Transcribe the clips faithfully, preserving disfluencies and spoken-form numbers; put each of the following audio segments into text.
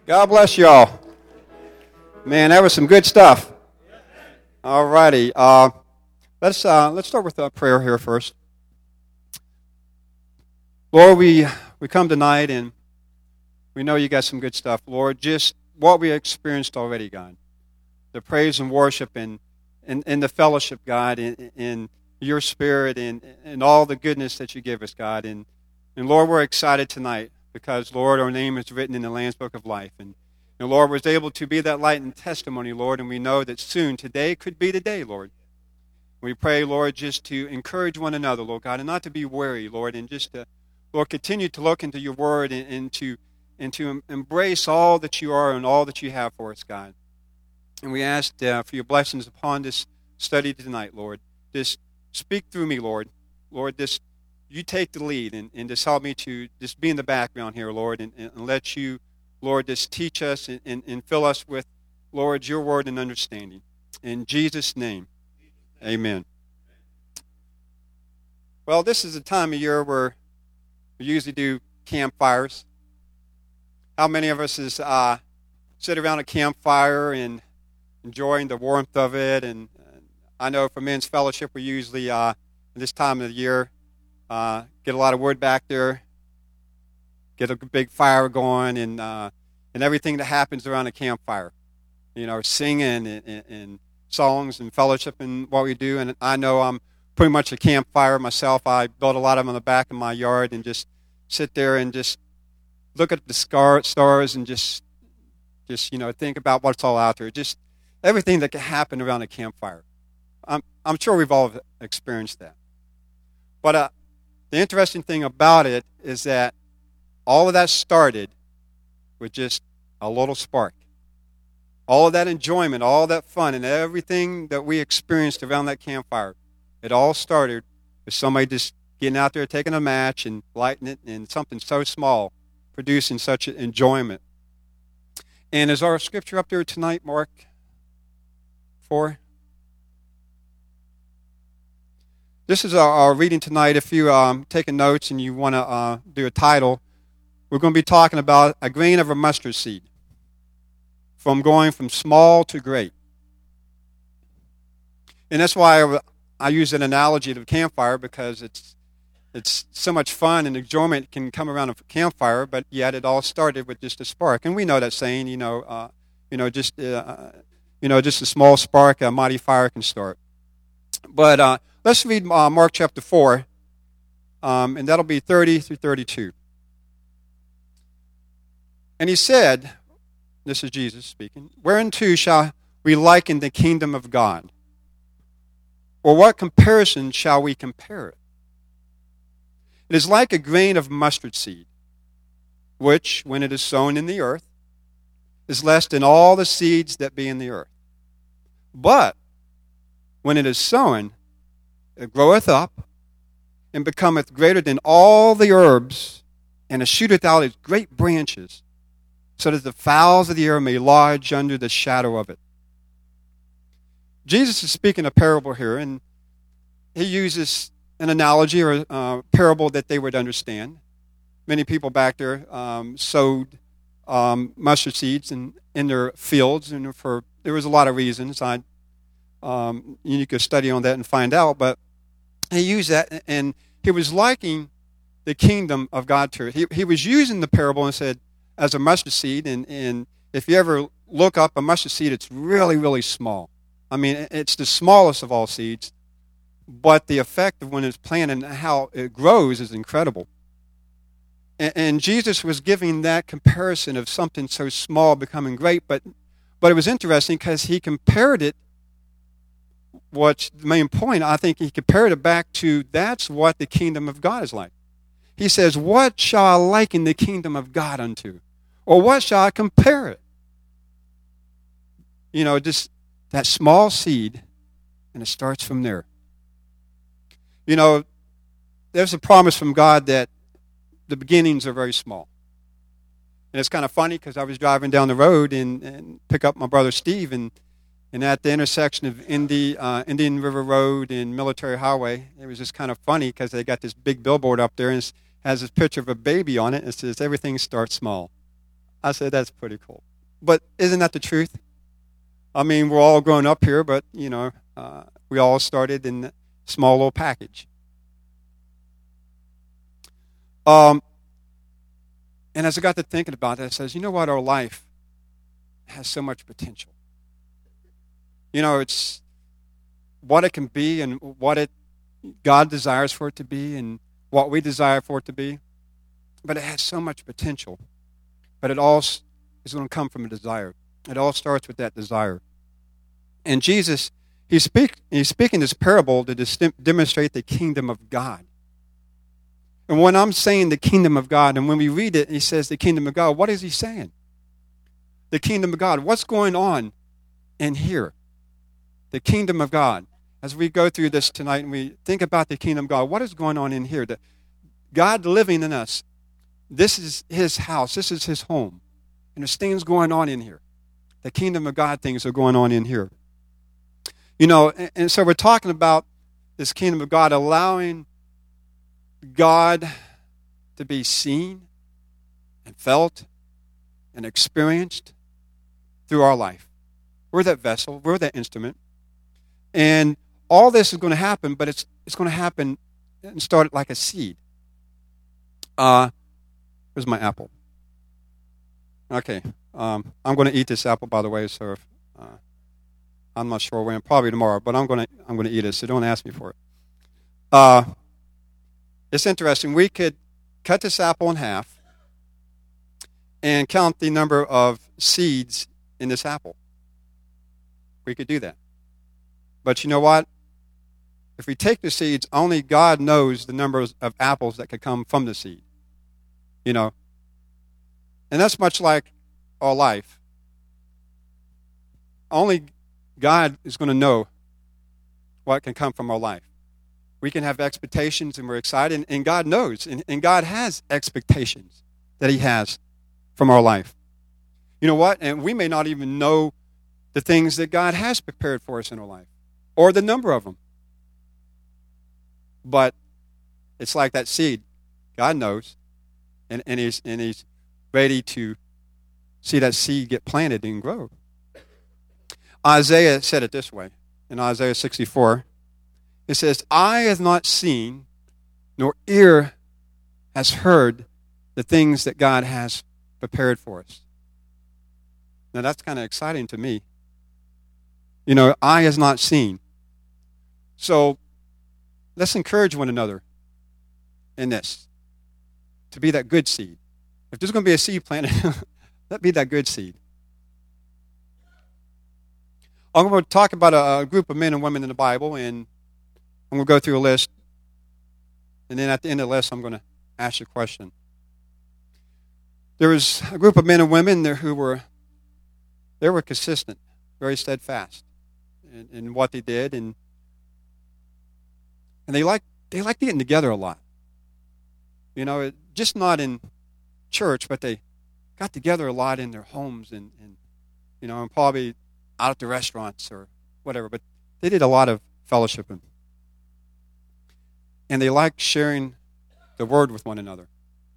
God bless y'all. Man, that was some good stuff. All righty. Uh, let's uh, let's start with a prayer here first. Lord, we we come tonight and we know you got some good stuff. Lord, just what we experienced already, God. The praise and worship and and, and the fellowship, God, in, in your spirit and, and all the goodness that you give us, God. And, and Lord, we're excited tonight because, Lord, our name is written in the Lamb's Book of Life. And, and Lord, was able to be that light and testimony, Lord, and we know that soon, today could be the day, Lord. We pray, Lord, just to encourage one another, Lord God, and not to be weary, Lord, and just to, Lord, continue to look into your word and, and to and to embrace all that you are and all that you have for us, God. And we ask uh, for your blessings upon this study tonight, Lord. Just speak through me, Lord. Lord, this you take the lead and, and just help me to just be in the background here, Lord, and, and let you, Lord, just teach us and, and, and fill us with, Lord, your word and understanding. In Jesus' name, amen. Well, this is a time of year where we usually do campfires. How many of us is uh, sit around a campfire and enjoying the warmth of it? And uh, I know for Men's Fellowship, we usually, uh, this time of the year, uh, get a lot of wood back there, get a big fire going, and uh, and everything that happens around a campfire. You know, singing and, and, and songs and fellowship and what we do. And I know I'm pretty much a campfire myself. I built a lot of them on the back of my yard and just sit there and just look at the scar, stars and just, just you know, think about what's all out there. Just everything that can happen around a campfire. I'm I'm sure we've all experienced that. But uh, the interesting thing about it is that all of that started with just a little spark. All of that enjoyment, all that fun, and everything that we experienced around that campfire, it all started with somebody just getting out there, taking a match and lighting it, and something so small producing such enjoyment. And is our scripture up there tonight, Mark four? This is our, our reading tonight. If you um, taking notes and you want to uh, do a title, we're going to be talking about a grain of a mustard seed, from going from small to great. And that's why I, I use an analogy to the campfire, because it's it's so much fun and enjoyment can come around a campfire, but yet it all started with just a spark. And we know that saying, you know, uh, you know, just uh, you know, just a small spark, a mighty fire can start. But uh, let's read uh, Mark chapter four, um, and that'll be thirty through thirty-two. And he said, this is Jesus speaking, "Whereunto shall we liken the kingdom of God? Or what comparison shall we compare it? It is like a grain of mustard seed, which, when it is sown in the earth, is less than all the seeds that be in the earth. But when it is sown, it groweth up, and becometh greater than all the herbs, and it shooteth out its great branches, so that the fowls of the air may lodge under the shadow of it." Jesus is speaking a parable here, and he uses an analogy or a uh, parable that they would understand. Many people back there um, sowed um, mustard seeds in, in their fields, and for there was a lot of reasons. I um, you could study on that and find out, but he used that, and he was liking the kingdom of God to it. He, he was using the parable and said, as a mustard seed, and, and if you ever look up a mustard seed, it's really, really small. I mean, it's the smallest of all seeds, but the effect of when it's planted and how it grows is incredible. And, and Jesus was giving that comparison of something so small becoming great, but but it was interesting because he compared it, what's the main point, I think he compared it back to that's what the kingdom of God is like. He says, "What shall I liken the kingdom of God unto? Or what shall I compare it?" You know, just that small seed, and it starts from there. You know, there's a promise from God that the beginnings are very small. And it's kind of funny because I was driving down the road and, and pick up my brother Steve, and, and at the intersection of Indy, uh, Indian River Road and Military Highway, it was just kind of funny because they got this big billboard up there, and it has this picture of a baby on it. It says, "Everything starts small." I said, that's pretty cool. But isn't that the truth? I mean, we're all grown up here, but, you know, uh, we all started in a small little package. Um, and as I got to thinking about that, I says, you know what? Our life has so much potential. You know, it's what it can be and what it God desires for it to be and what we desire for it to be. But it has so much potential. But it all is going to come from a desire. It all starts with that desire. And Jesus, he's, speak, he's speaking this parable to dis- demonstrate the kingdom of God. And when I'm saying the kingdom of God, and when we read it, he says the kingdom of God, what is he saying? The kingdom of God. What's going on in here? The kingdom of God. As we go through this tonight and we think about the kingdom of God, what is going on in here? The God living in us. This is his house. This is his home. And there's things going on in here. The kingdom of God things are going on in here. You know, and, and so we're talking about this kingdom of God, allowing God to be seen and felt and experienced through our life. We're that vessel. We're that instrument. And all this is going to happen, but it's it's going to happen and start like a seed. Uh, where's my apple? Okay. Um, I'm going to eat this apple, by the way, so if, uh, I'm not sure when, probably tomorrow, but I'm going to I'm going to eat it, so don't ask me for it. Uh, it's interesting. We could cut this apple in half and count the number of seeds in this apple. We could do that. But you know what? If we take the seeds, only God knows the number of apples that could come from the seed. You know? And that's much like our life. Only God is going to know what can come from our life. We can have expectations and we're excited, and God knows, and, and God has expectations that he has from our life. You know what? And we may not even know the things that God has prepared for us in our life, or the number of them. But it's like that seed. God knows, and, and, he's, and he's ready to see that seed get planted and grow. Isaiah said it this way in Isaiah sixty-four. It says, eye has not seen, nor ear has heard the things that God has prepared for us. Now that's kind of exciting to me. You know, eye has not seen. So let's encourage one another in this, to be that good seed. If there's going to be a seed planted, let be that good seed. I'm going to talk about a, a group of men and women in the Bible, and I'm going to go through a list, and then at the end of the list, I'm going to ask you a question. There was a group of men and women there who were, they were consistent, very steadfast in, in what they did, and and they liked they liked getting together a lot. You know, it, just not in church, but they got together a lot in their homes, and, and you know, and probably out at the restaurants or whatever. But they did a lot of fellowshipping. And they liked sharing the word with one another.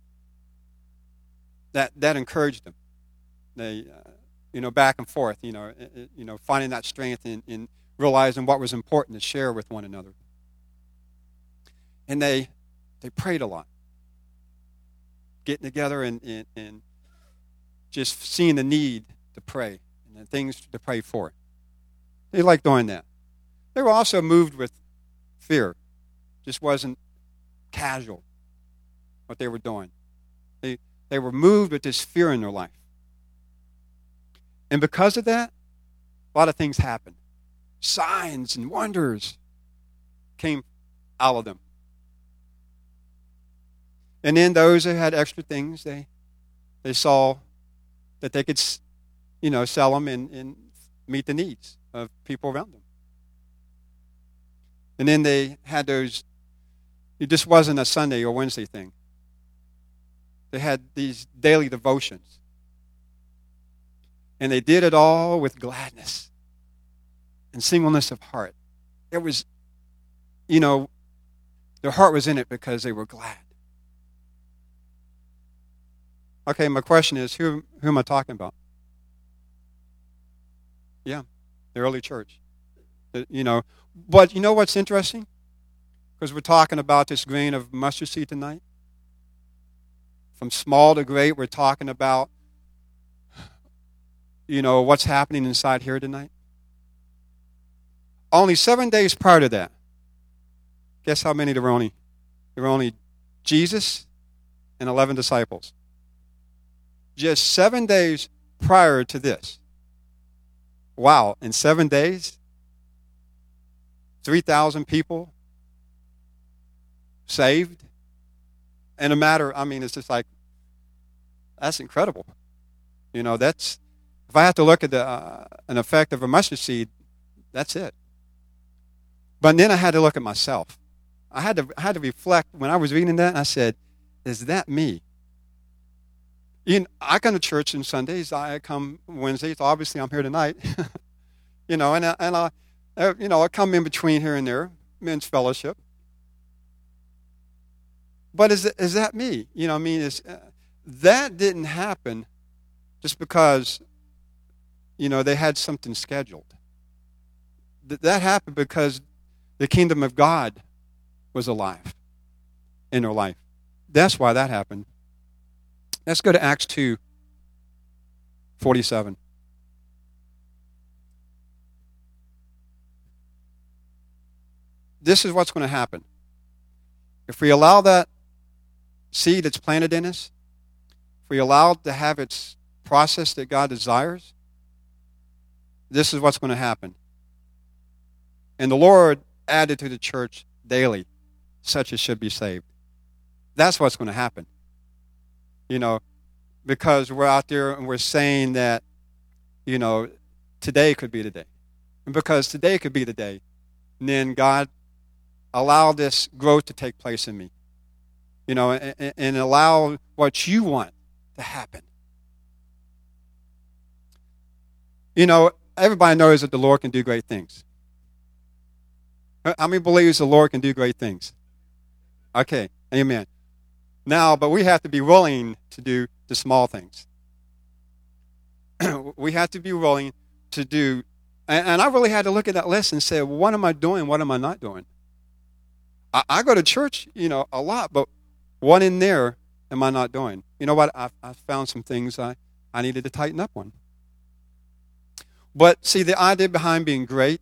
That that encouraged them. They, uh, you know, back and forth. You know, it, it, you know, finding that strength in, in realizing what was important to share with one another. And they they prayed a lot, getting together and and, and just seeing the need to pray and the things to pray for. They liked doing that. They were also moved with fear. Just wasn't casual what they were doing. They they were moved with this fear in their life. And because of that, a lot of things happened. Signs and wonders came out of them. And then those who had extra things, they they saw that they could, you know, sell them and, and meet the needs of people around them. And then they had those. It just wasn't a Sunday or Wednesday thing. They had these daily devotions. And they did it all with gladness and singleness of heart. It was, you know, their heart was in it because they were glad. Okay, my question is, who who am I talking about? Yeah, the early church. The- you know, but you know what's interesting? Because we're talking about this grain of mustard seed tonight. From small to great, we're talking about, you know, what's happening inside here tonight. Only seven days prior to that, guess how many there were only? There were only Jesus and eleven disciples. Just seven days prior to this. Wow, in seven days, three thousand people saved. In a matter, I mean, it's just like, that's incredible. You know, that's, if I have to look at the uh, an effect of a mustard seed, that's it. But then I had to look at myself. I had to I had to reflect when I was reading that, and I said, is that me? You know, I come to church on Sundays. I come Wednesdays. Obviously, I'm here tonight. you know, and I, and I, uh, you know, I come in between here and there, men's fellowship. But is is that me? You know, I mean, is uh, that didn't happen just because, you know, they had something scheduled. Th- that happened because the kingdom of God was alive in their life. That's why that happened. Let's go to Acts two forty-seven. This is what's going to happen. If we allow that seed that's planted in us, if we allow it to have its process that God desires, this is what's going to happen. And the Lord added to the church daily such as should be saved. That's what's going to happen. You know, because we're out there and we're saying that, you know, today could be the day. And because today could be the day, and then God allow this growth to take place in me. You know, and, and allow what you want to happen. You know, everybody knows that the Lord can do great things. How many believes the Lord can do great things? Okay, amen. Now, but we have to be willing to do the small things. We have to be willing to do, and, and I really had to look at that list and say, well, what am I doing? What am I not doing? I, I go to church, you know, a lot, but what in there am I not doing? You know what? I I found some things I, I needed to tighten up on. But see, the idea behind being great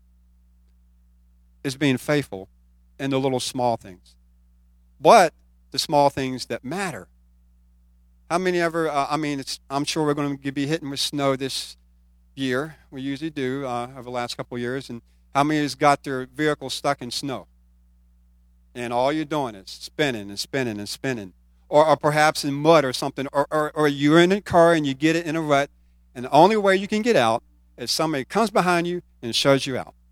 is being faithful in the little small things. But the small things that matter. How many ever, uh, I mean, it's, I'm sure we're going to be hitting with snow this year. We usually do uh, over the last couple of years. And how many has got their vehicle stuck in snow? And all you're doing is spinning and spinning and spinning. Or, or perhaps in mud or something. Or, or, or you're in a car and you get it in a rut. And the only way you can get out is somebody comes behind you and shoves you out.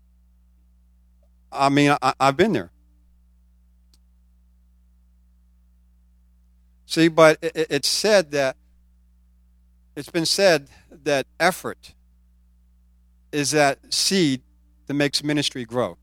I mean, I, I've been there. See, but it, it's said that, it's been said that effort is that seed that makes ministry grow.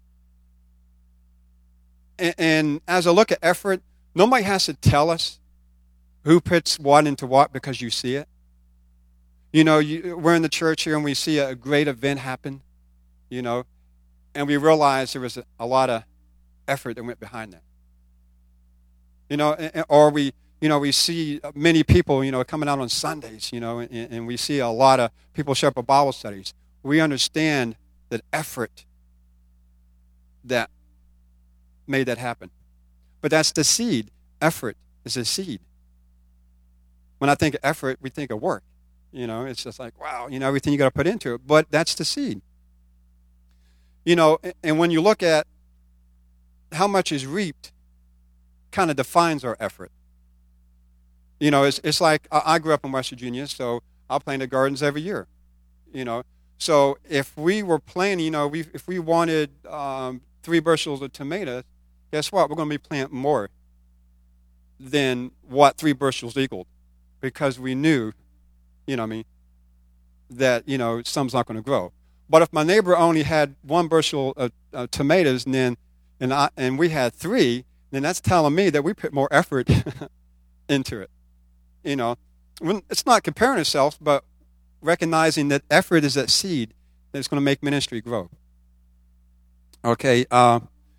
And, and as I look at effort, nobody has to tell us who puts what into what because you see it. You know, you, we're in the church here and we see a great event happen, you know, and we realize there was a, a lot of effort that went behind that. You know, or we, you know, we see many people, you know, coming out on Sundays, you know, and, and we see a lot of people show up at Bible studies. We understand that effort that made that happen. But that's the seed. Effort is a seed. When I think of effort, we think of work. You know, it's just like, wow, you know, everything you got to put into it. But that's the seed. You know, and when you look at how much is reaped, kind of defines our effort. You know, it's it's like I grew up in West Virginia, so I planted gardens every year. You know, so if we were planting, you know, we if we wanted um, three bushels of tomatoes, guess what? We're going to be planting more than what three bushels equaled, because we knew, you know, what I mean, that you know some's not going to grow. But if my neighbor only had one bushel of uh, tomatoes, and then and I and we had three, then that's telling me that we put more effort into it. You know, when, it's not comparing ourselves, but recognizing that effort is that seed that's going to make ministry grow. Okay, uh,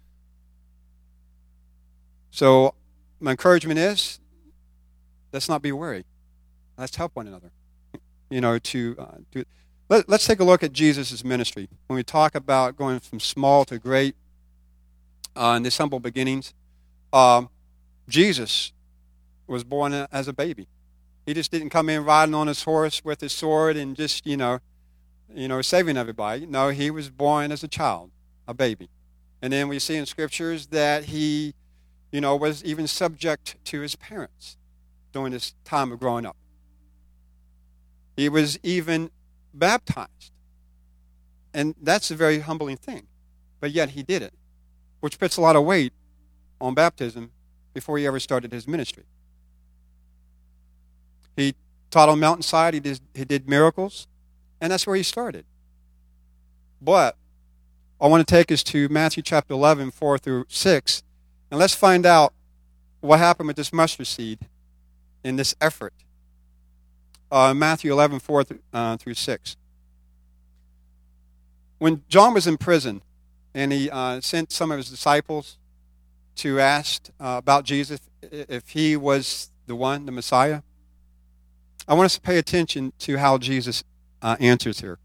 so my encouragement is, let's not be worried. Let's help one another. You know, to uh, do. Let, let's take a look at Jesus' ministry. When we talk about going from small to great uh, in this humble beginnings, um, Jesus was born as a baby. He just didn't come in riding on his horse with his sword and just, you know, you know, saving everybody. No, he was born as a child, a baby. And then we see in scriptures that he, you know, was even subject to his parents during this time of growing up. He was even baptized. And that's a very humbling thing. But yet he did it, which puts a lot of weight on baptism before he ever started his ministry. He taught on mountainside. He did, he did miracles. And that's where he started. But I want to take us to Matthew chapter eleven, four through six. And let's find out what happened with this mustard seed in this effort. Uh, Matthew eleven, four through, uh, through six. When John was in prison, and he uh, sent some of his disciples to ask uh, about Jesus, if he was the one, the Messiah, I want us to pay attention to how Jesus uh, answers here.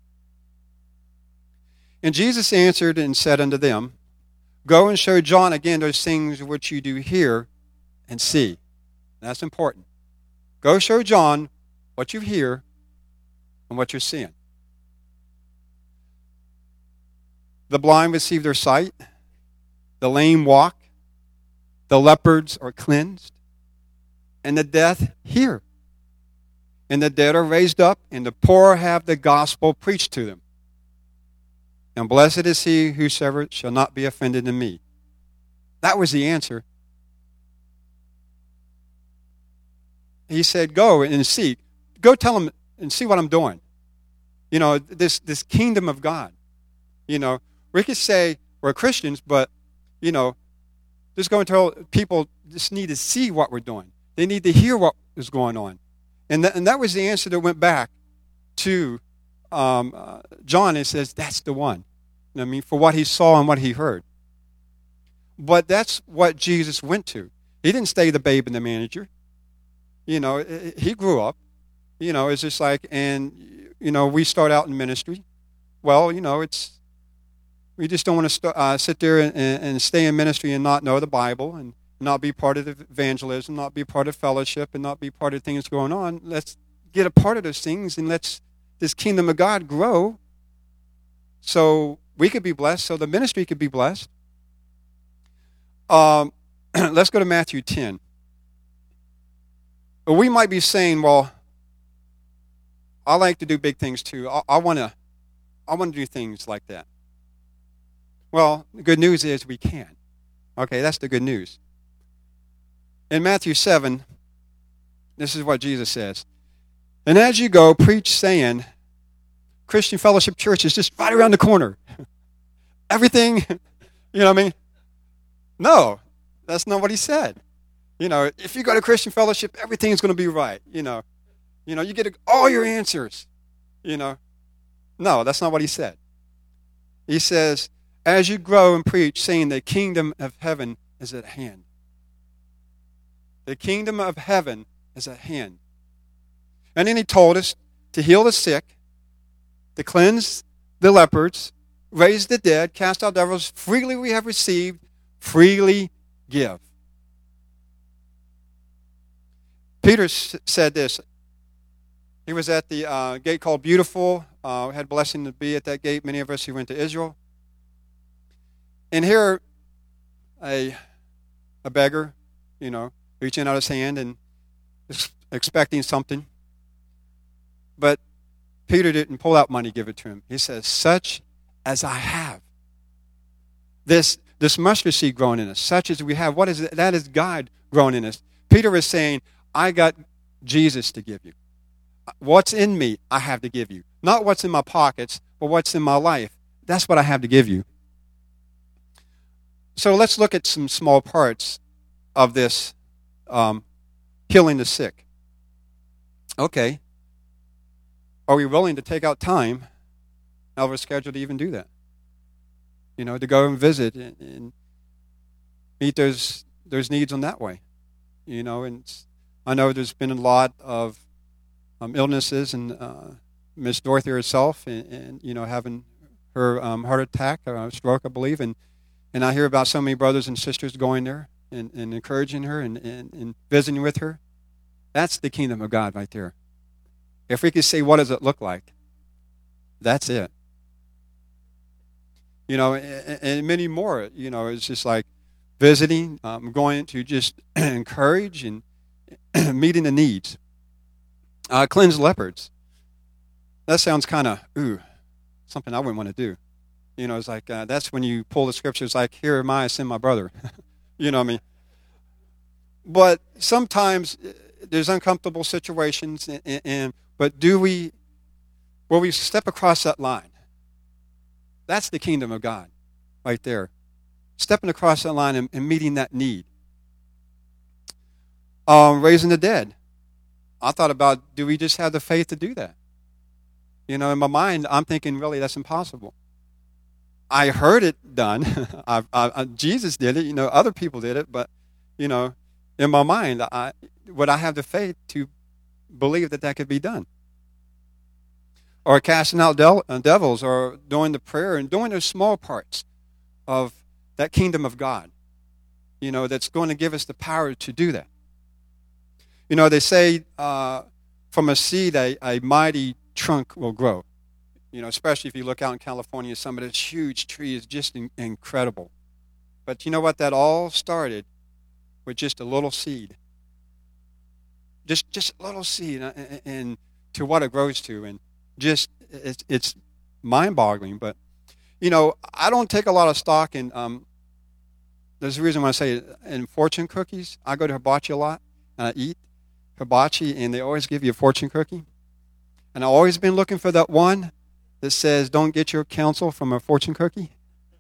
And Jesus answered and said unto them, Go and show John again those things which you do hear and see. That's important. Go show John what you hear and what you're seeing. The blind receive their sight, the lame walk, the leopards are cleansed, and the deaf hear. And the dead are raised up, and the poor have the gospel preached to them. And blessed is he whosoever shall not be offended in me. That was the answer. He said, go and see. Go tell them and see what I'm doing. You know, this, this kingdom of God. You know, we could say we're Christians, but, you know, just go and tell people just need to see what we're doing. They need to hear what is going on. And, th- and that was the answer that went back to um, uh, John. It says, that's the one. I mean, for what he saw and what he heard. But that's what Jesus went to. He didn't stay the babe and the manager. You know, he grew up. You know, it's just like, and, you know, we start out in ministry. Well, you know, it's, we just don't want to st- uh, sit there and, and stay in ministry and not know the Bible and not be part of the evangelism, not be part of fellowship, and not be part of things going on. Let's get a part of those things, and let's this kingdom of God grow so we could be blessed, so the ministry could be blessed. Um, let's go to Matthew ten. But we might be saying, well, I like to do big things too. I, I want to I want to do things like that. Well, the good news is we can. Okay, that's the good news. In Matthew seven, this is what Jesus says. And as you go, preach saying, Christian Fellowship Church is just right around the corner. Everything, you know what I mean? No, that's not what he said. You know, if you go to Christian Fellowship, everything's going to be right. You know, you know, you get all your answers. You know, no, that's not what he said. He says, as you grow and preach, saying the kingdom of heaven is at hand. The kingdom of heaven is at hand. And then he told us to heal the sick, to cleanse the lepers, raise the dead, cast out devils. Freely we have received, freely give. Peter s- said this. He was at the uh, gate called Beautiful. Uh, we had blessing to be at that gate. Many of us who went to Israel. And here, a a beggar, you know, reaching out his hand and expecting something. But Peter didn't pull out money, give it to him. He says, such as I have. This this mustard seed growing in us, such as we have. What is it? That is God growing in us. Peter is saying, I got Jesus to give you. What's in me, I have to give you. Not what's in my pockets, but what's in my life. That's what I have to give you. So let's look at some small parts of this um, healing the sick. Okay. Are we willing to take out time out of our schedule to even do that? You know, to go and visit and, and meet those those needs in that way. You know, and I know there's been a lot of um, illnesses, and uh, Miss Dorothy herself, and, and you know, having her um, heart attack or stroke, I believe, and and I hear about so many brothers and sisters going there and, and encouraging her and, and, and visiting with her. That's the kingdom of God right there. If we could say, what does it look like? That's it. You know, and, and many more. You know, it's just like visiting, um, going to just encourage and meeting the needs. Uh, cleanse leopards. That sounds kind of, ooh, something I wouldn't want to do. You know, it's like, uh, that's when you pull the scriptures like, here am I, send my brother. You know what I mean? But sometimes there's uncomfortable situations, and, and, and but do we, will we step across that line? That's the kingdom of God right there. Stepping across that line and, and meeting that need. Um, raising the dead. I thought about, do we just have the faith to do that? You know, in my mind, I'm thinking, really, that's impossible. I heard it done. I, I, Jesus did it. You know, other people did it. But, you know, in my mind, I, would I have the faith to believe that that could be done? Or casting out del- uh, devils, or doing the prayer and doing those small parts of that kingdom of God, you know, that's going to give us the power to do that. You know, they say uh, from a seed, a, a mighty trunk will grow. You know, especially if you look out in California, some of those huge trees, just in, incredible. But you know what? That all started with just a little seed. Just just a little seed, and, and to what it grows to. And just, it's, it's mind-boggling. But, you know, I don't take a lot of stock in, um, there's a reason when I say it, in fortune cookies. I go to Hibachi a lot, and I eat hibachi, and they always give you a fortune cookie. And I've always been looking for that one that says, don't get your counsel from a fortune cookie.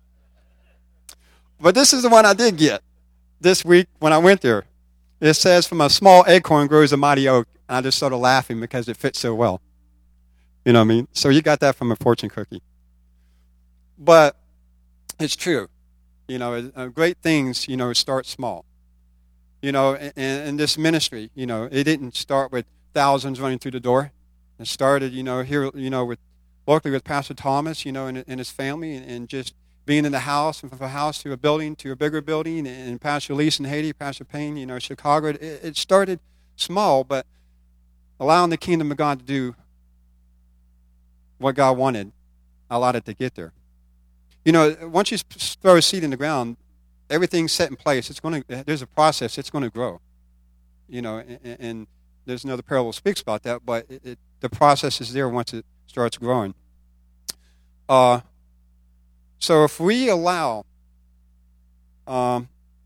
But this is the one I did get this week when I went there. It says, from a small acorn grows a mighty oak. And I just started laughing because it fits so well. You know what I mean? So you got that from a fortune cookie. But it's true. You know, uh, great things, you know, start small. You know, in, in this ministry, you know, it didn't start with thousands running through the door. It started, you know, here, you know, with locally with Pastor Thomas, you know, and, and his family, and, and just being in the house, and from a house to a building to a bigger building, and, and Pastor Lise in Haiti, Pastor Payne, you know, Chicago. It, it started small, but allowing the kingdom of God to do what God wanted allowed it to get there. You know, once you throw a seed in the ground, everything's set in place. It's going to. There's a process. It's going to grow. You know, and, and there's another parable that speaks about that, but it, it, the process is there once it starts growing. Uh, so if we allow, um,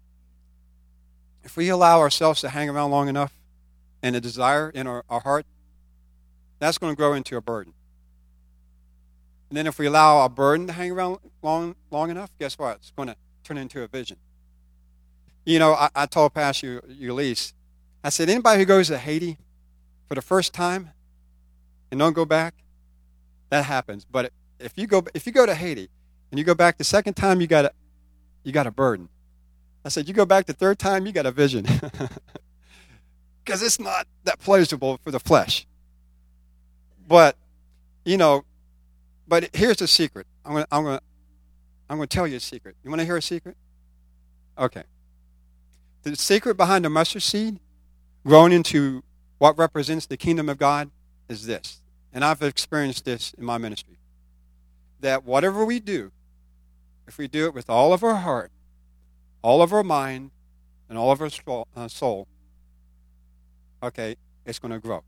if we allow ourselves to hang around long enough, and a desire in our, our heart, that's going to grow into a burden. And then if we allow our burden to hang around long long enough, guess what? It's going to turn into a vision. You know, I, I told Pastor Ulysses, I said, anybody who goes to Haiti for the first time and don't go back, that happens. But if you go if you go to Haiti and you go back the second time, you got a you got a burden. I said, you go back the third time, you got a vision, because it's not that pleasurable for the flesh. But you know, but here's the secret. I'm gonna I'm gonna I'm gonna tell you a secret. You want to hear a secret? Okay. The secret behind the mustard seed growing into what represents the kingdom of God is this. And I've experienced this in my ministry. That whatever we do, if we do it with all of our heart, all of our mind, and all of our soul, okay, it's going to grow.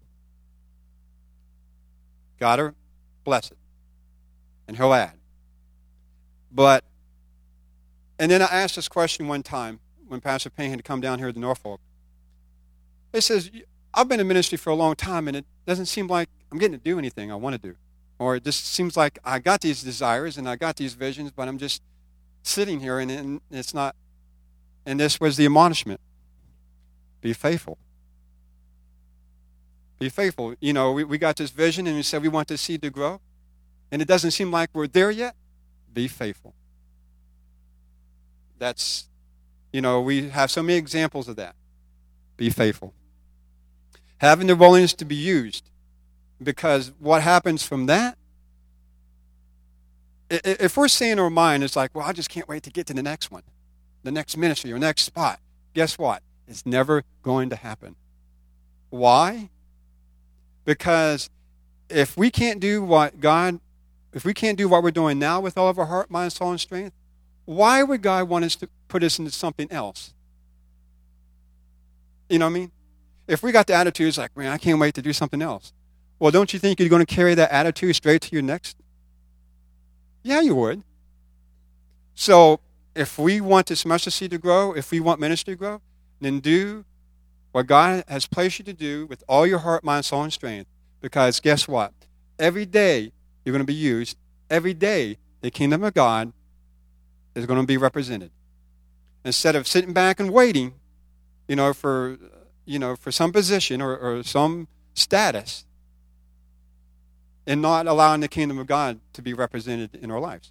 God will bless it. And he'll add. But, and then I asked this question one time when Pastor Payne had come down here to Norfolk. He says, I've been in ministry for a long time, and it doesn't seem like I'm getting to do anything I want to do. Or it just seems like I got these desires and I got these visions, but I'm just sitting here, and, and it's not. And this was the admonishment. Be faithful. Be faithful. You know, we, we got this vision and we said we want this seed to grow, and it doesn't seem like we're there yet. Be faithful. That's, you know, we have so many examples of that. Be faithful. Having the willingness to be used, because what happens from that, if we're saying in our mind, it's like, well, I just can't wait to get to the next one, the next ministry or next spot. Guess what? It's never going to happen. Why? Because if we can't do what God, if we can't do what we're doing now with all of our heart, mind, soul, and strength, why would God want us to put us into something else? You know what I mean? If we got the attitude, it's like, man, I can't wait to do something else. Well, don't you think you're going to carry that attitude straight to your next? Yeah, you would. So if we want this mustard seed to grow, if we want ministry to grow, then do what God has placed you to do with all your heart, mind, soul, and strength. Because guess what? Every day you're going to be used. Every day the kingdom of God is going to be represented. Instead of sitting back and waiting, you know, for you know, for some position or, or some status, and not allowing the kingdom of God to be represented in our lives.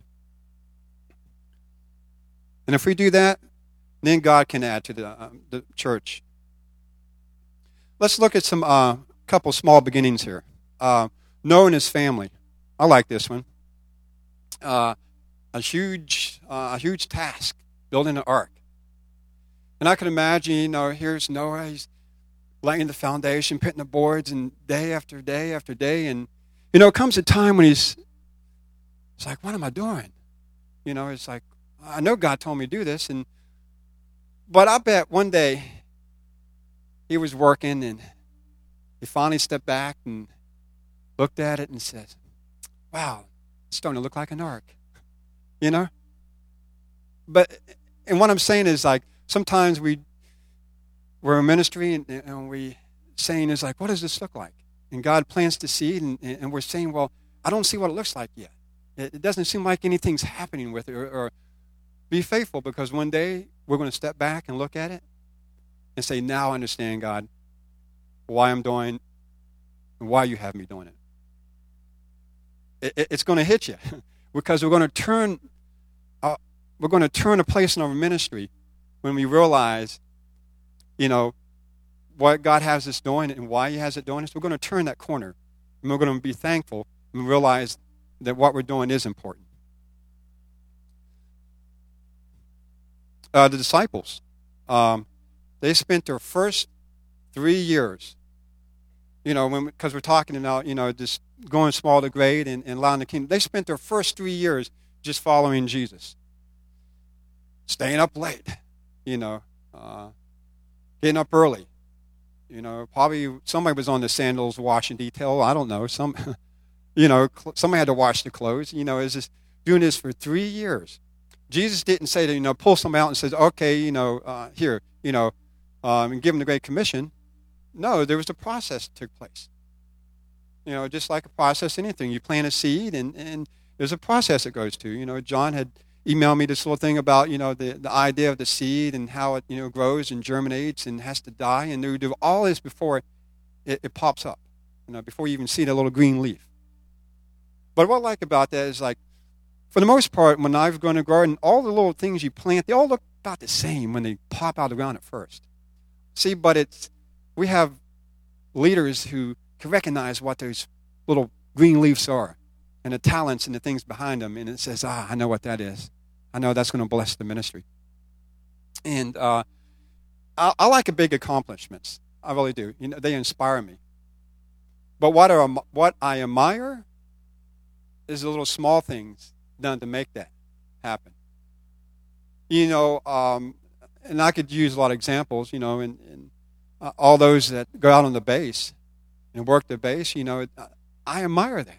And if we do that, then God can add to the, uh, the church. Let's look at some uh, couple small beginnings here. Uh, Noah and his family. I like this one. Uh, a huge, uh, a huge task, building an ark. And I can imagine, you know, here's Noah. He's laying the foundation, putting the boards, and day after day after day, and you know, it comes a time when he's, it's like, what am I doing? You know, it's like, I know God told me to do this, and but I bet one day he was working, and he finally stepped back and looked at it and said, wow, it's starting to look like an ark, you know? But, and what I'm saying is, like, sometimes we, we're in ministry, and, and we saying is like, what does this look like? And God plants the seed, and, and we're saying, well, I don't see what it looks like yet. It, it doesn't seem like anything's happening with it. Or, or be faithful, because one day we're going to step back and look at it and say, now I understand, God, why I'm doing and why you have me doing it. it, it it's going to hit you because we're going to turn uh, we're going to turn a place in our ministry when we realize, you know, what God has us doing and why he has it doing. So we're going to turn that corner, and we're going to be thankful and realize that what we're doing is important. Uh, the disciples, um, they spent their first three years, you know, when because we're talking about, you know, just going small to great and, and allowing the kingdom. They spent their first three years just following Jesus, staying up late, you know, uh, getting up early. You know, probably somebody was on the sandals washing detail. I don't know. Some, you know, somebody had to wash the clothes. You know, is just doing this for three years. Jesus didn't say to, you know, pull somebody out and says, okay, you know, uh, here, you know, um, and give them the Great Commission. No, there was a process that took place. You know, just like a process, anything. You plant a seed, and, and there's a process it goes to. You know, John had emailed me this little thing about, you know, the, the idea of the seed and how it, you know, grows and germinates and has to die. And they do all this before it, it, it pops up, you know, before you even see that little green leaf. But what I like about that is, like, for the most part, when I've grown a garden, all the little things you plant, they all look about the same when they pop out of the ground at first. See, but it's, we have leaders who can recognize what those little green leaves are and the talents and the things behind them. And it says, ah, I know what that is. I know that's going to bless the ministry. And uh, I, I like big accomplishments. I really do. You know, they inspire me. But what, are, what I admire is the little small things done to make that happen. You know, um, and I could use a lot of examples, you know, and, and uh, all those that go out on the base and work the base, you know, I admire that.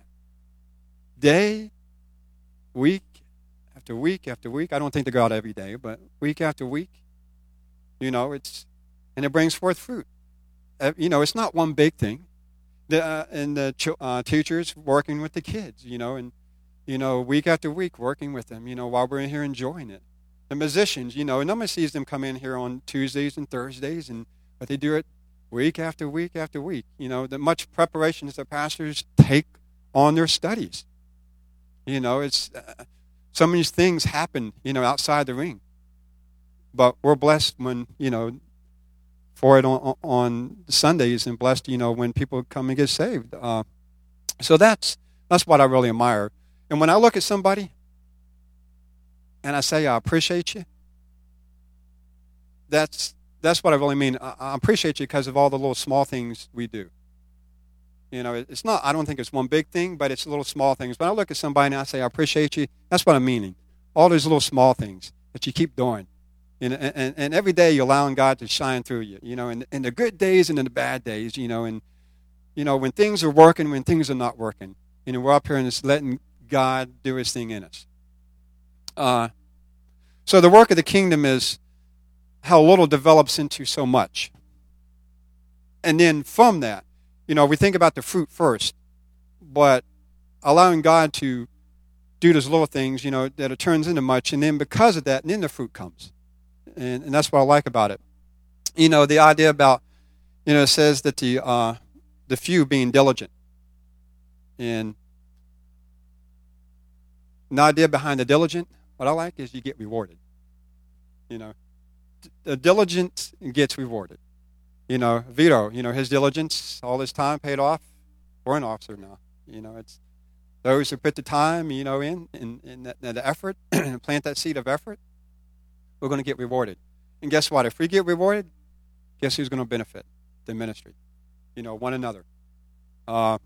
Day, week, after week after week. I don't think they go out every day, but week after week, you know, it's, and it brings forth fruit. Uh, you know, it's not one big thing. The, uh, and the ch- uh, teachers working with the kids, you know, and, you know, week after week working with them, you know, while we're in here enjoying it. The musicians, you know, and nobody sees them come in here on Tuesdays and Thursdays, and but they do it week after week after week. You know, the much preparation that the pastors take on their studies. You know, it's uh, some of these things happen, you know, outside the ring. But we're blessed when, you know, for it on, on Sundays, and blessed, you know, when people come and get saved. Uh, so that's that's what I really admire. And when I look at somebody and I say, I appreciate you, that's that's what I really mean. I, I appreciate you because of all the little small things we do. You know, it's not, I don't think it's one big thing, but it's little small things. When I look at somebody and I say, I appreciate you, that's what I'm meaning. All those little small things that you keep doing. And, and, and every day you're allowing God to shine through you, you know, in, in the good days and in the bad days, you know, and, you know, when things are working, when things are not working. You know, we're up here and just letting God do his thing in us. Uh, so the work of the kingdom is how little develops into so much. And then from that, you know, we think about the fruit first, but allowing God to do those little things, you know, that it turns into much, and then because of that, then the fruit comes. And, and that's what I like about it. You know, the idea about, you know, it says that the uh, the few being diligent. And the idea behind the diligent, what I like is you get rewarded. You know, the diligent gets rewarded. You know, Vito, you know, his diligence, all his time paid off. We're an officer now. You know, it's those who put the time, you know, in, in, in that, the effort, plant that seed of effort, we're going to get rewarded. And guess what? If we get rewarded, guess who's going to benefit? The ministry. You know, one another. Uh,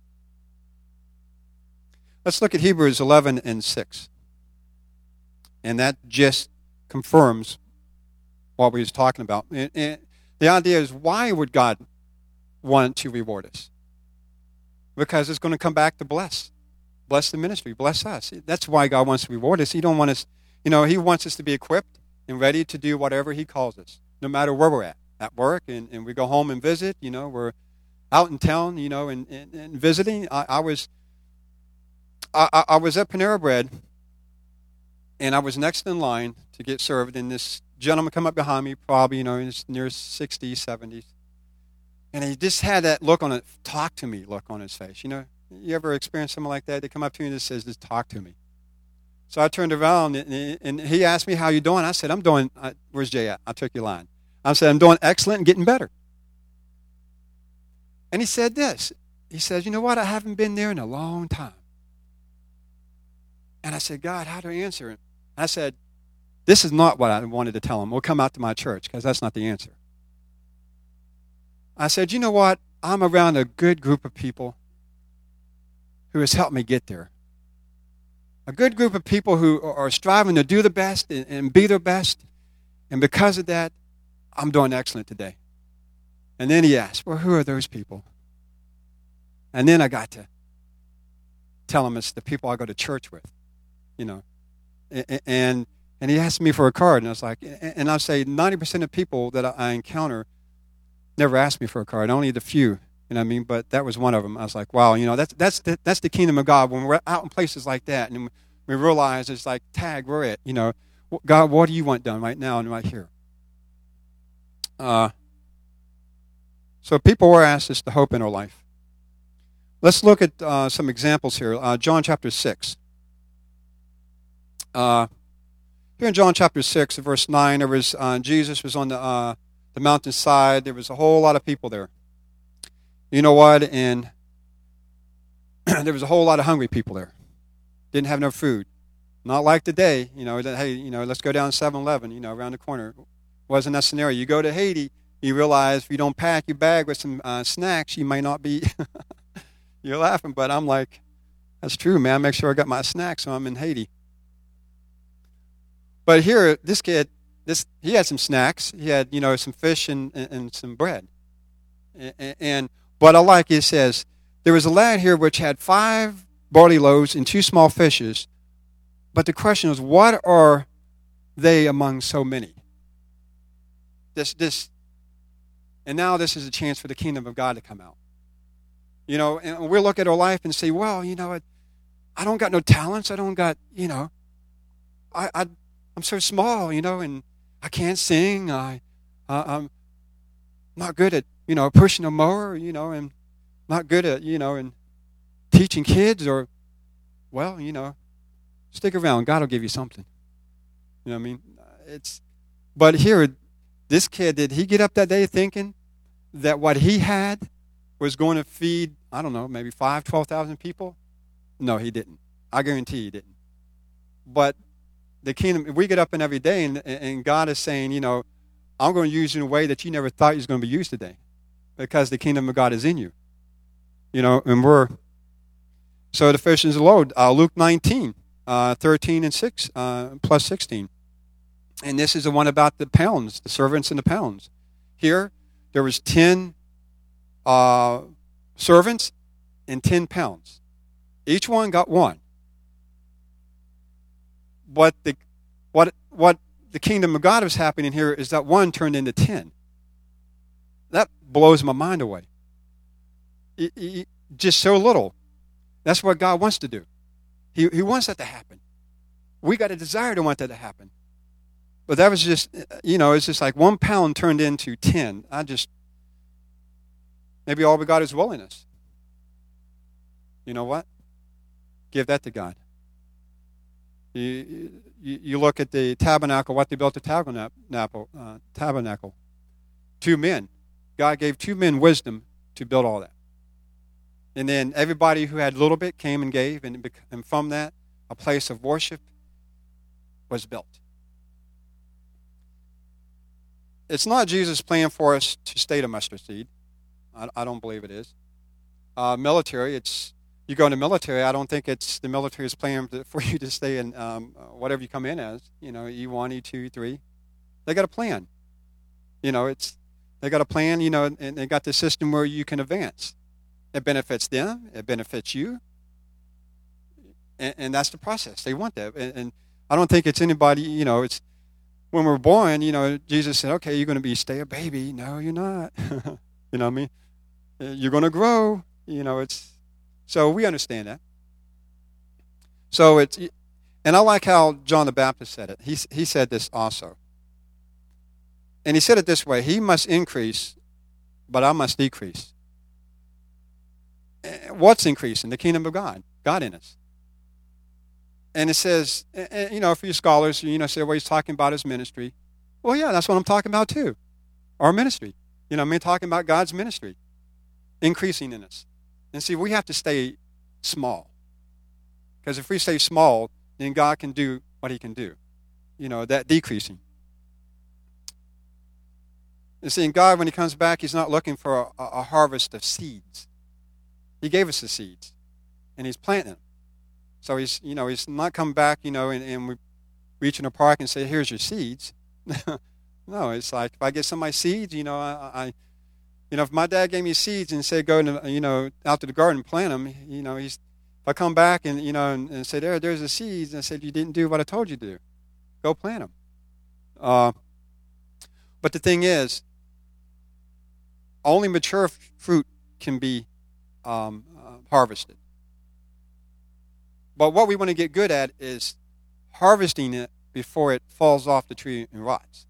let's look at Hebrews eleven and six. And that just confirms what we was talking about. And, and the idea is, why would God want to reward us? Because it's going to come back to bless. Bless the ministry. Bless us. That's why God wants to reward us. He don't want us, you know, he wants us to be equipped and ready to do whatever he calls us, no matter where we're at. At work, and, and we go home and visit, you know, we're out in town, you know, and, and, and visiting. I, I was I, I was at Panera Bread, and I was next in line to get served, and this gentleman come up behind me, probably, you know, in his near sixties, seventies, and he just had that look on it, talk to me look on his face. You know, you ever experience something like that? They come up to me and just says, just talk to me. So I turned around, and, and he asked me, how you doing? I said, I'm doing, I, where's Jay at? I took your line. I said, I'm doing excellent and getting better. And he said this. He says, you know what? I haven't been there in a long time. And I said, God, how do I answer it? I said, this is not what I wanted to tell him. We'll come out to my church, because that's not the answer. I said, you know what? I'm around a good group of people who has helped me get there. A good group of people who are striving to do the best and, and be their best. And because of that, I'm doing excellent today. And then he asked, well, who are those people? And then I got to tell him it's the people I go to church with, you know. And and he asked me for a card, and I was like, and I say ninety percent of people that I encounter never ask me for a card, only the few, you know what I mean? But that was one of them. I was like, wow, you know, that's that's the, that's the kingdom of God. When we're out in places like that, and we realize it's like, tag, we're it, you know. God, what do you want done right now and right here? Uh, so people were asked us to hope in our life. Let's look at uh, some examples here. Uh, John chapter six. Uh, here in John chapter six, verse nine, there was uh, Jesus was on the uh, the mountainside. There was a whole lot of people there. You know what? And there was a whole lot of hungry people there. Didn't have no food. Not like today, you know, that, hey, you know, let's go down to seven eleven, you know, around the corner. Wasn't that scenario. You go to Haiti, you realize if you don't pack your bag with some uh, snacks, you might not be, you're laughing, but I'm like, that's true, man. Make sure I got my snacks when I'm in Haiti. But here, this kid, this he had some snacks. He had, you know, some fish and, and, and some bread. And, and what I like, it says, there was a lad here which had five barley loaves and two small fishes. But the question is, what are they among so many? This, this, and now this is a chance for the kingdom of God to come out. You know, and we'll look at our life and say, well, you know, I don't got no talents. I don't got, you know, I, I, I'm so small, you know, and I can't sing. I, uh, I'm not good at, you know, pushing a mower, you know, and not good at, you know, and teaching kids, or, well, you know, stick around. God will give you something. You know what I mean? It's, but here, this kid, did he get up that day thinking that what he had was going to feed, I don't know, maybe five, twelve thousand people? No, he didn't. I guarantee he didn't. But the kingdom, we get up in every day, and, and God is saying, you know, I'm going to use you in a way that you never thought you was going to be used today, because the kingdom of God is in you. You know, and we're, so the fish is load. Uh, Luke nineteen, uh, thirteen and six, uh, plus sixteen. And this is the one about the pounds, the servants and the pounds. Here, there was ten uh, servants and ten pounds. Each one got one. But the, what what the kingdom of God is happening here is that one turned into ten. That blows my mind away. It, it, just so little. That's what God wants to do. He He wants that to happen. We got a desire to want that to happen. But that was just, you know, it's just like one pound turned into ten. I just, maybe all we got is willingness. You know what? Give that to God. You, you, you look at the tabernacle, what they built the tabernacle, uh, tabernacle. Two men. God gave two men wisdom to build all that. And then everybody who had a little bit came and gave, and, and from that, a place of worship was built. It's not Jesus' plan for us to stay to mustard seed. I, I don't believe it is. Uh, military, it's you go into military. I don't think it's the military's plan to, for you to stay in um, whatever you come in as. You know, E one, E two, E three. They got a plan. You know, it's they got a plan. You know, and they got the system where you can advance. It benefits them. It benefits you. And, and that's the process. They want that. And, and I don't think it's anybody. You know, it's. When we're born, you know, Jesus said, okay, you're going to be, stay a baby. No, you're not. You know what I mean? You're going to grow. You know, it's, so we understand that. So it's, and I like how John the Baptist said it. He, he said this also. And he said it this way, he must increase, but I must decrease. What's increasing? The kingdom of God. God in us. And it says, you know, for you scholars, you know, say, well, he's talking about his ministry. Well, yeah, that's what I'm talking about too. Our ministry. You know, I mean, talking about God's ministry. Increasing in us. And see, we have to stay small. Because if we stay small, then God can do what he can do. You know, that decreasing. And see, God, when he comes back, he's not looking for a, a harvest of seeds. He gave us the seeds. And he's planting them. So he's, you know, he's not come back, you know, and, and we reach in a park and say, here's your seeds. No, it's like, if I get some of my seeds, you know, I, I, you know, if my dad gave me seeds and said, go, to, you know, out to the garden and plant them, you know, he's, if I come back and, you know, and, and say, there, there's the seeds, and I said, you didn't do what I told you to do. Go plant them. Uh, but the thing is, only mature f- fruit can be um, uh, harvested. But what we want to get good at is harvesting it before it falls off the tree and rots.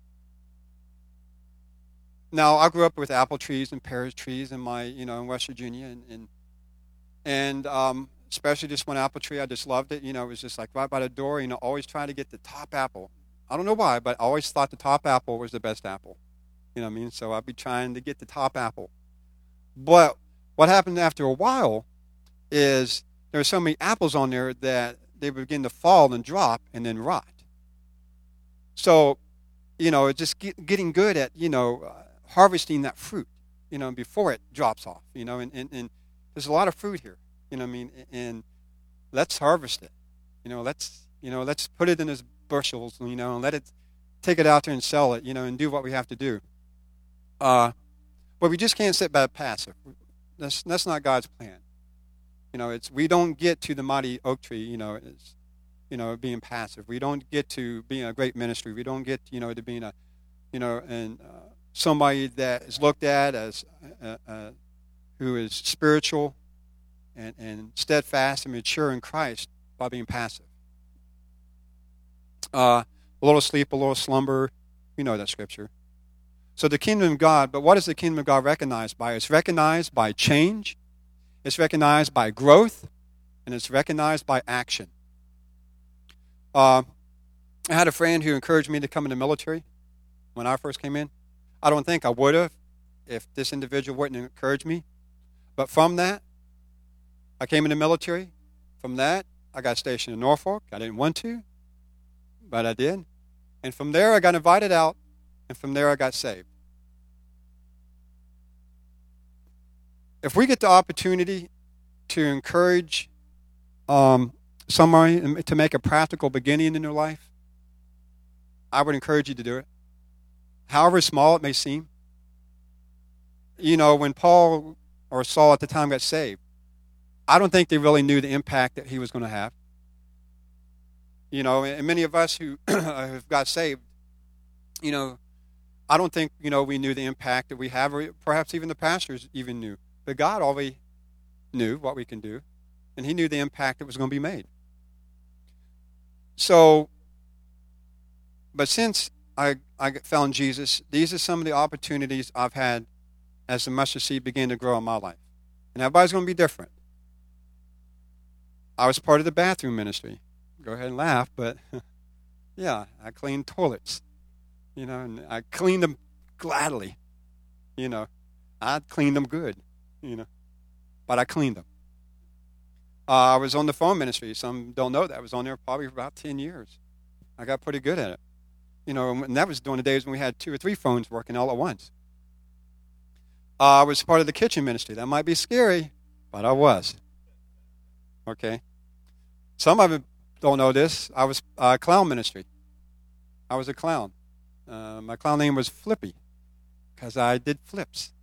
Now, I grew up with apple trees and pear trees in my, you know, in West Virginia, and and, and um, especially this one apple tree, I just loved it. You know, it was just like right by the door. You know, always trying to get the top apple. I don't know why, but I always thought the top apple was the best apple. You know what I mean? So I'd be trying to get the top apple. But what happened after a while is there were so many apples on there that they would begin to fall and drop and then rot. So, you know, it's just get, getting good at, you know, uh, harvesting that fruit, you know, before it drops off, you know, and, and, and there's a lot of fruit here, you know what I mean, and let's harvest it, you know, let's, you know, let's put it in its bushels, you know, and let it, take it out there and sell it, you know, and do what we have to do. Uh, but we just can't sit back passive. That's, that's not God's plan. You know, it's we don't get to the mighty oak tree, you know, it's, you know, being passive. We don't get to being a great ministry. We don't get, you know, to being a, you know, and uh, somebody that is looked at as uh, uh, who is spiritual and, and steadfast and mature in Christ by being passive. Uh, a little sleep, a little slumber. You know that scripture. So the kingdom of God, but what is the kingdom of God recognized by? It's recognized by change, it's recognized by growth, and it's recognized by action. Uh, I had a friend who encouraged me to come in the military when I first came in. I don't think I would have if this individual wouldn't encourage me. But from that, I came in the military. From that, I got stationed in Norfolk. I didn't want to, but I did. And from there, I got invited out, and from there, I got saved. If we get the opportunity to encourage um, somebody to make a practical beginning in their life, I would encourage you to do it, however small it may seem. You know, when Paul or Saul at the time got saved, I don't think they really knew the impact that he was going to have. You know, and many of us who have got saved, you know, I don't think, you know, we knew the impact that we have, or perhaps even the pastors even knew. But God already knew what we can do, and he knew the impact that was going to be made. So, but since I, I found Jesus, these are some of the opportunities I've had as the mustard seed began to grow in my life. And everybody's going to be different. I was part of the bathroom ministry. Go ahead and laugh, but yeah, I cleaned toilets, you know, and I cleaned them gladly, you know. I cleaned them good, you know, but I cleaned them. Uh, I was on the phone ministry. Some don't know that. I was on there probably for about ten years. I got pretty good at it. You know, and that was during the days when we had two or three phones working all at once. Uh, I was part of the kitchen ministry. That might be scary, but I was. Okay. Some of you don't know this. I was uh, clown ministry. I was a clown. Uh, my clown name was Flippy because I did flips.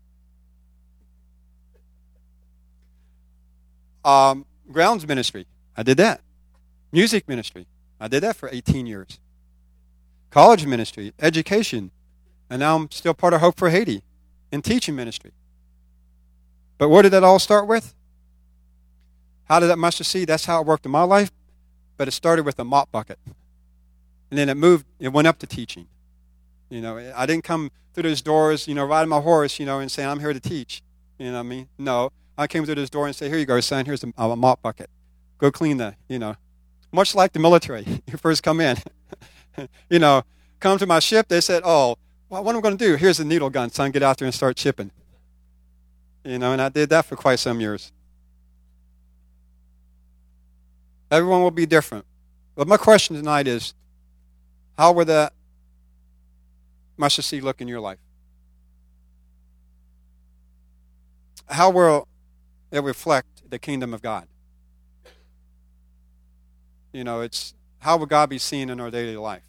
Um, grounds ministry. I did that. Music ministry. I did that for eighteen years. College ministry, education, and now I'm still part of Hope for Haiti in teaching ministry. But where did that all start with? How did that mustard seed? That's how it worked in my life, but it started with a mop bucket. And then it moved, it went up to teaching. You know, I didn't come through those doors, you know, riding my horse, you know, and saying, I'm here to teach. You know what I mean? No, I came through this door and said, here you go, son, here's a, a mop bucket. Go clean the, you know, much like the military. You first come in. You know, come to my ship, they said, oh, well, what am I going to do? Here's a needle gun, son, get out there and start chipping. You know, and I did that for quite some years. Everyone will be different. But my question tonight is, how will that mustard seed look in your life? How will it reflect the kingdom of God? You know, it's how will God be seen in our daily life?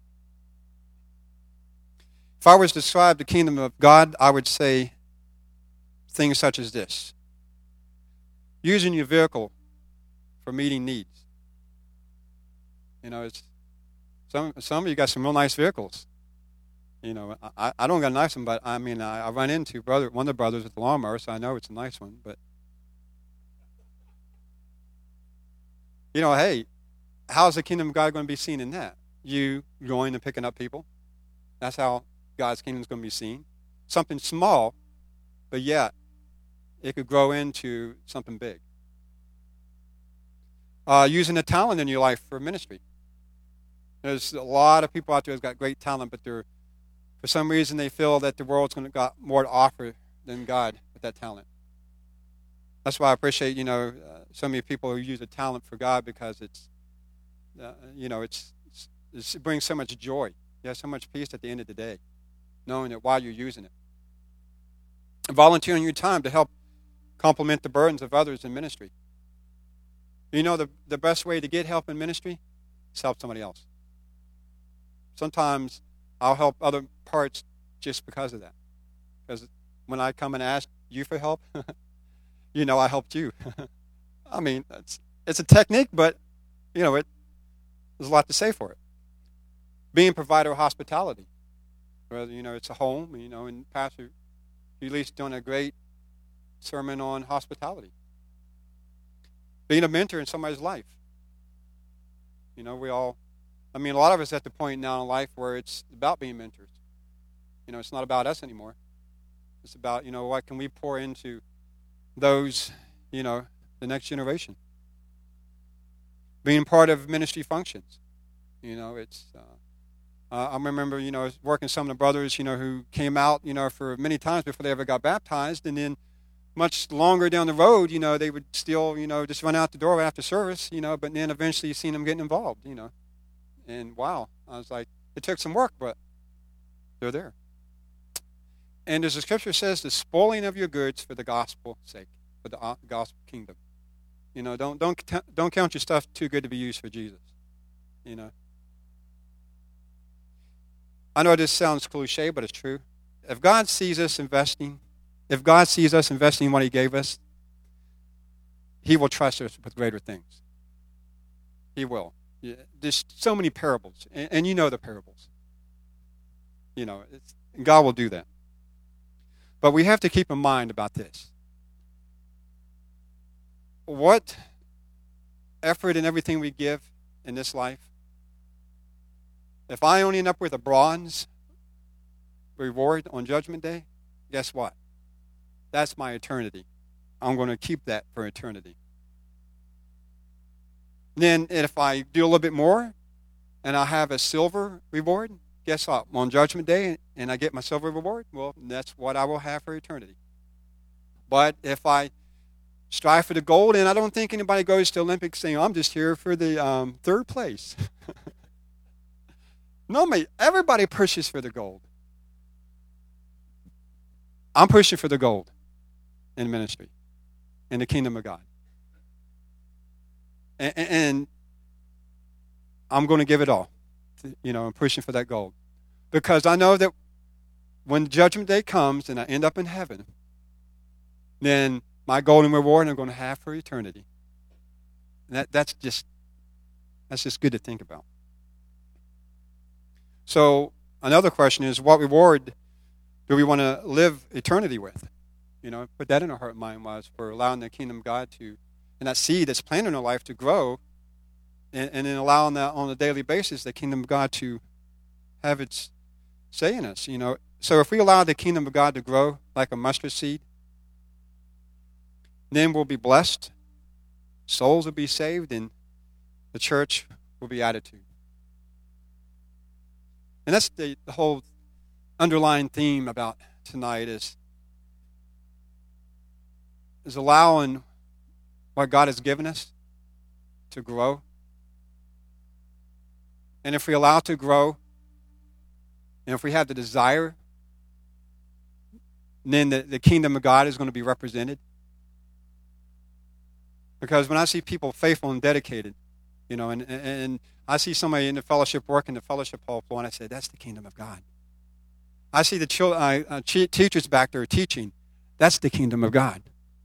If I was to describe the kingdom of God, I would say things such as this. Using your vehicle for meeting needs. You know, it's some some of you got some real nice vehicles. You know, I, I don't got a nice one, but I mean, I, I run into brother one of the brothers with the lawnmower, so I know it's a nice one. But you know, hey, how's the kingdom of God going to be seen in that? You going and picking up people. That's how God's kingdom is going to be seen. Something small, but yet it could grow into something big. Uh, using a talent in your life for ministry. There's a lot of people out there who've got great talent, but they're, for some reason they feel that the world's going to got more to offer than God with that talent. That's why I appreciate, you know, uh, so many people who use a talent for God, because it's, uh, you know, it's, it's it brings so much joy. You have so much peace at the end of the day, knowing that while you're using it. Volunteering your time to help complement the burdens of others in ministry. You know, the, the best way to get help in ministry is help somebody else. Sometimes I'll help other parts just because of that. Because when I come and ask you for help, you know I helped you. I mean, it's, it's a technique, but, you know, it there's a lot to say for it. Being a provider of hospitality. Whether, you know, it's a home, you know, and Pastor Ulysses done a great sermon on hospitality. Being a mentor in somebody's life. You know, we all, I mean, a lot of us at the point now in life where it's about being mentors. You know, it's not about us anymore. It's about, you know, what can we pour into those, you know, the next generation. Being part of ministry functions. You know, it's, uh, uh, I remember, you know, working with some of the brothers, you know, who came out, you know, for many times before they ever got baptized. And then much longer down the road, you know, they would still, you know, just run out the door after service, you know, but then eventually you seen them getting involved, you know. And wow, I was like, it took some work, but they're there. And as the scripture says, the spoiling of your goods for the gospel's sake, for the gospel kingdom. You know, don't don't don't count your stuff too good to be used for Jesus. You know. I know this sounds cliche, but it's true. If God sees us investing, if God sees us investing in what He gave us, He will trust us with greater things. He will. Yeah, there's so many parables, and, and you know the parables. You know, it's, God will do that. But we have to keep in mind about this. What effort and everything we give in this life, if I only end up with a bronze reward on Judgment Day, guess what? That's my eternity. I'm going to keep that for eternity. Then if I do a little bit more and I have a silver reward, guess what? On Judgment Day and I get my silver reward, well, that's what I will have for eternity. But if I strive for the gold, and I don't think anybody goes to Olympics saying, I'm just here for the um, third place. No, mate, everybody pushes for the gold. I'm pushing for the gold in ministry, in the kingdom of God. And, and I'm going to give it all. You know, I'm pushing for that gold. Because I know that when Judgment Day comes and I end up in heaven, then my golden reward I'm going to have for eternity. And that, that's just that's just good to think about. So another question is, what reward do we want to live eternity with? You know, put that in our heart and mind was for allowing the kingdom of God to, and that seed that's planted in our life to grow, and, and then allowing that on a daily basis, the kingdom of God to have its say in us. You know, so if we allow the kingdom of God to grow like a mustard seed, then we'll be blessed, souls will be saved, and the church will be added to. And that's the, the whole underlying theme about tonight is, is allowing what God has given us to grow. And if we allow it to grow, and if we have the desire, then the, the kingdom of God is going to be represented. Because when I see people faithful and dedicated, you know, and, and I see somebody in the fellowship working the fellowship hall floor, and I say, that's the kingdom of God. I see the children, uh, uh, teachers back there teaching, that's the kingdom of God.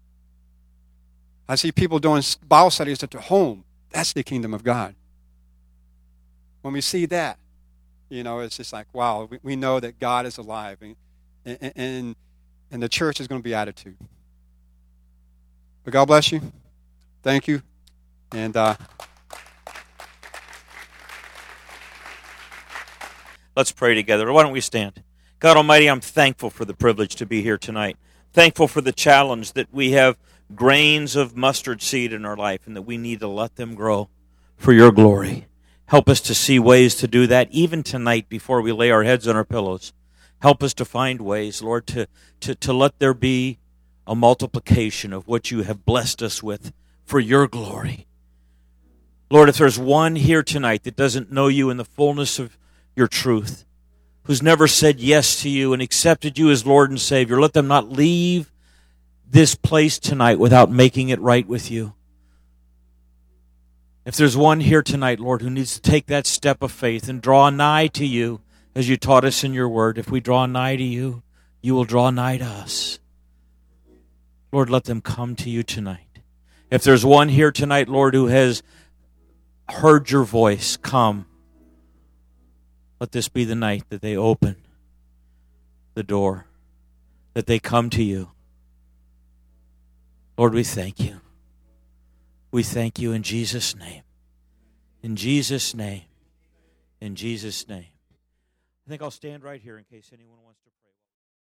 I see people doing Bible studies at their home, that's the kingdom of God. When we see that, you know, it's just like, wow, we, we know that God is alive, and, and, and, and the church is going to be added to. But God bless you. Thank you. And uh, let's pray together. Why don't we stand? God Almighty, I'm thankful for the privilege to be here tonight. Thankful for the challenge that we have grains of mustard seed in our life and that we need to let them grow for your glory. Help us to see ways to do that even tonight before we lay our heads on our pillows. Help us to find ways, Lord, to, to, to let there be a multiplication of what you have blessed us with for your glory. Lord, if there's one here tonight that doesn't know you in the fullness of your truth, who's never said yes to you and accepted you as Lord and Savior, let them not leave this place tonight without making it right with you. If there's one here tonight, Lord, who needs to take that step of faith and draw nigh to you as you taught us in your word, if we draw nigh to you, you will draw nigh to us. Lord, let them come to you tonight. If there's one here tonight, Lord, who has heard your voice, come. Let this be the night that they open the door, that they come to you. Lord, we thank you. We thank you in Jesus' name. In Jesus' name. In Jesus' name. I think I'll stand right here in case anyone wants to pray.